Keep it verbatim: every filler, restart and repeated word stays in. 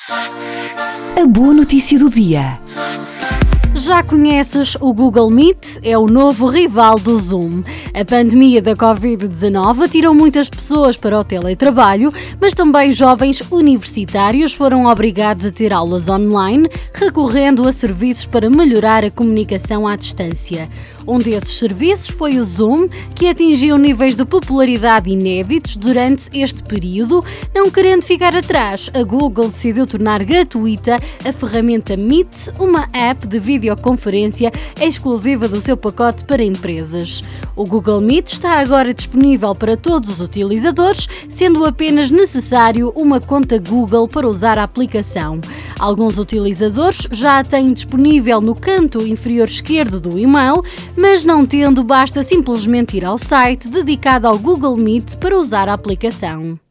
A boa notícia do dia. Já conheces o Google Meet? É o novo rival do Zoom. A pandemia da covid dezanove atirou muitas pessoas para o teletrabalho, mas também jovens universitários foram obrigados a ter aulas online, recorrendo a serviços para melhorar a comunicação à distância. Um desses serviços foi o Zoom, que atingiu níveis de popularidade inéditos durante este período. Não querendo ficar atrás, a Google decidiu tornar gratuita a ferramenta Meet, uma app de videoconferência exclusiva do seu pacote para empresas. O Google Meet está agora disponível para todos os utilizadores, sendo apenas necessário uma conta Google para usar a aplicação. Alguns utilizadores já a têm disponível no canto inferior esquerdo do e-mail, mas não tendo, basta simplesmente ir ao site dedicado ao Google Meet para usar a aplicação.